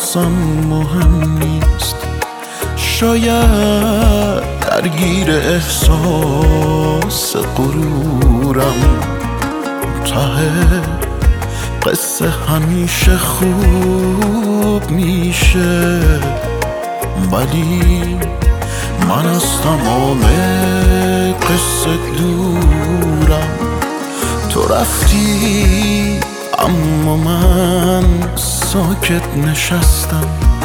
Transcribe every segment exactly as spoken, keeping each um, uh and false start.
واسم مهم نیست. شاید درگیر احساس غرورم، ته قصه همیشه خوب میشه، ولی من از تمام قصه دورم. تو رفتی اما من ساکت نشستم،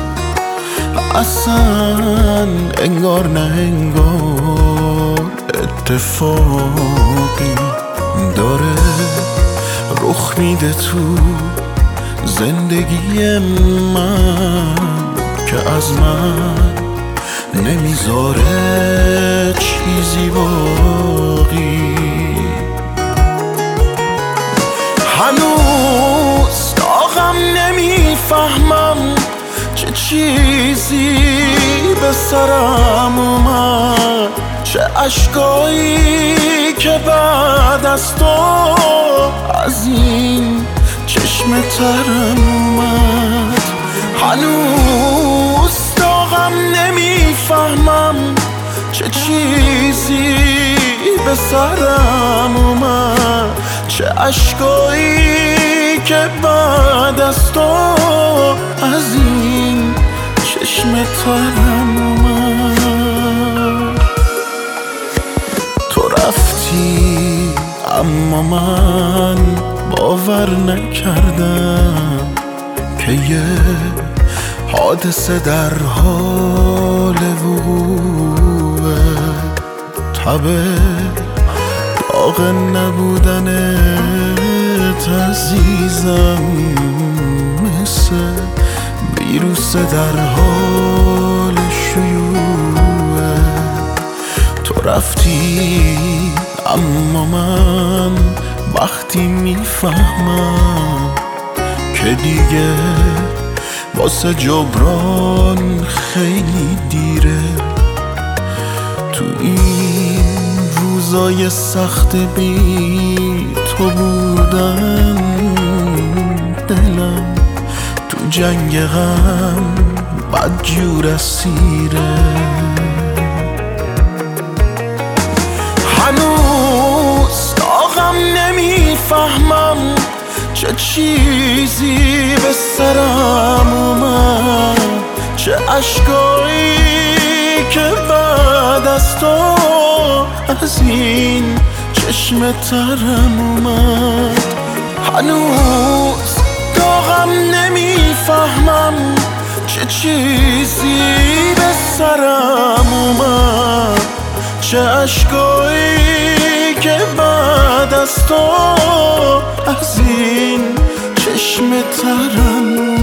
اصلا انگار نه انگار اتفاقی داره رخ میده تو زندگی من که از من نمیذاره چیزی باقی. هنوز داغم نمیفهمم چه چیزی به سرم اومد، چه عشقایی که بعد از تو از این چشم ترم اومد. هنوز داغم نمیفهمم چه چیزی به سرم اومد، چه عشقایی که بعد از تو از این چشم ترم اومد. تو رفتی اما من باور نکردم که یه حادثه در حال وقوعه. تبه داغ نبودنت عزیزم مثل ویروس در حال شیوعه. تو رفتی اما من وقتی میفهمم که دیگه واسه جبران خیلی دیره. تو این روزای سخت بی تو بودن دلم تو جنگ غم بدجور اسیره. هنوز داغم نمیفهمم چه چیزی به سرم اومد، چه عشقایی که بعد از تو از این چشم ترم اومد. هنوز داغم نمیفهمم چه چیزی به سرم اومد، چه عشقایی که بعد از تو از این چشم ترم